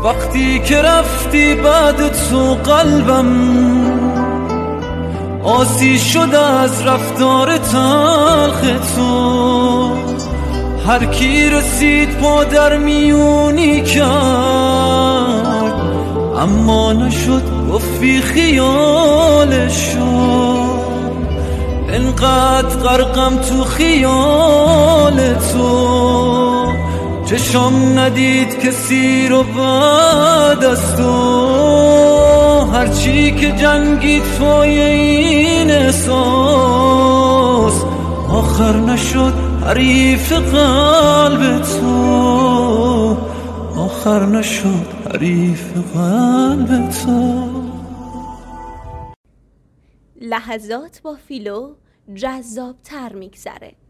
وقتی که رفتی بعد تو قلبم آسی شد از رفتار تلخ تو. هر کی رسید پا در میونی کرد اما نشد گفتی خیالش شد. انقدر غرقم تو خیال تو چشم ندید کسی رو بعد از تو. هرچی که جنگید پای این احساس آخر نشد حریف قلب تو. آخر نشد حریف قلب تو. لحظات با فیلو جذاب تر میگذره.